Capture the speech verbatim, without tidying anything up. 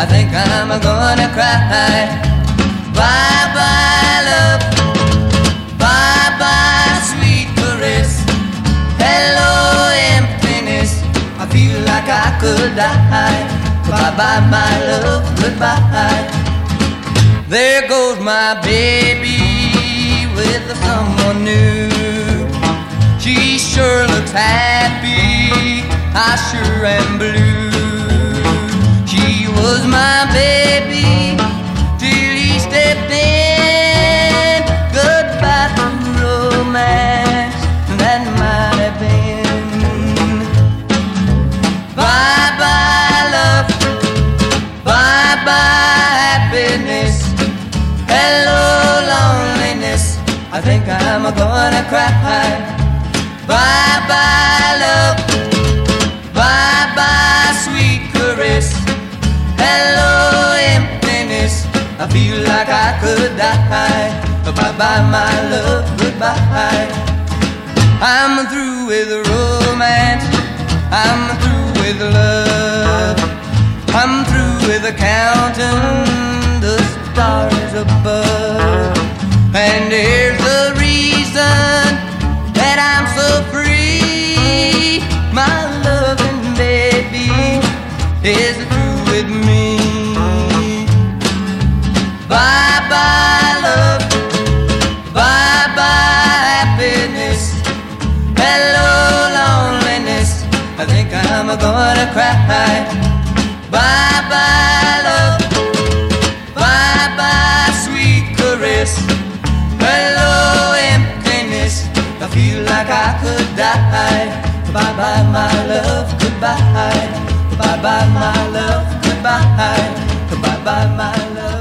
think I'm gonna cry. Bye bye love, bye bye sweet caress. Hello emptiness, I feel like I could die. Bye bye my love, goodbye. There goes my baby with someone new. She sure looks happy, I sure am blue. She was my baby till he stepped in. Goodbye to romance, that might have been. Bye bye love, bye bye happiness. Hello loneliness, I think I'm gonna cry. Bye bye love, bye bye sweet caress. Hello emptiness, I feel like I could die. Bye bye my love, goodbye. I'm through with romance, I'm through with love. I'm through with counting the stars above. And here's the reason that I'm so free. My loving baby is through with me. Bye bye love, bye bye happiness. Hello loneliness, I think I'm gonna cry. Bye bye love, bye bye sweet caress. Hello emptiness, I feel like I could die. Bye bye my love, goodbye. Bye bye my love, goodbye. Bye bye my love.